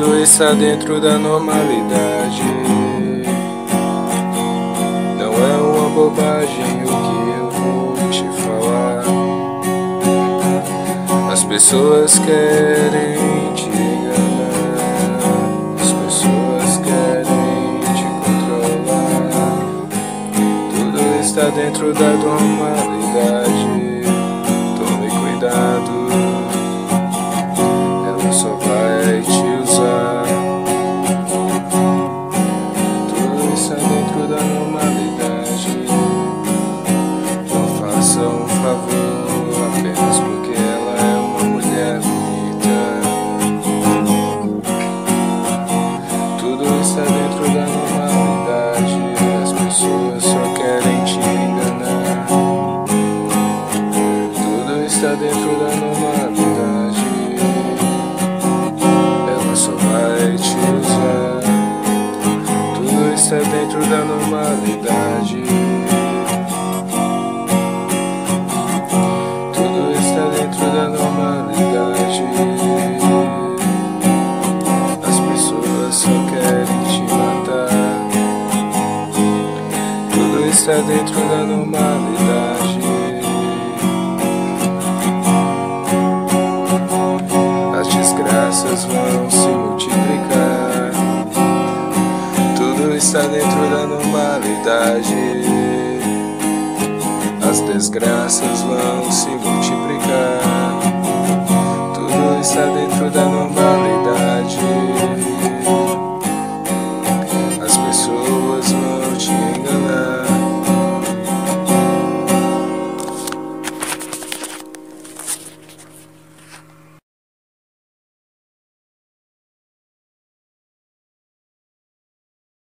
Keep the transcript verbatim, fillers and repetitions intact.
Tudo está dentro da normalidade. Não é uma bobagem o que eu vou te falar. As pessoas querem te enganar, as pessoas querem te controlar. Tudo está dentro da normalidade. Tome cuidado, ela só vai te usar. Tudo está dentro da normalidade. Não faça um favor apenas porque ela é uma mulher bonita. Tudo está dentro da normalidade. As pessoas só querem te enganar. Tudo está dentro da normalidade. Ela só vai te usar. Tudo está dentro da normalidade. Tudo está dentro da normalidade. As pessoas só querem te matar. Tudo está dentro da normalidade. As desgraças vão se multiplicar. Tudo está dentro da normalidade. As desgraças vão se multiplicar. Tudo está dentro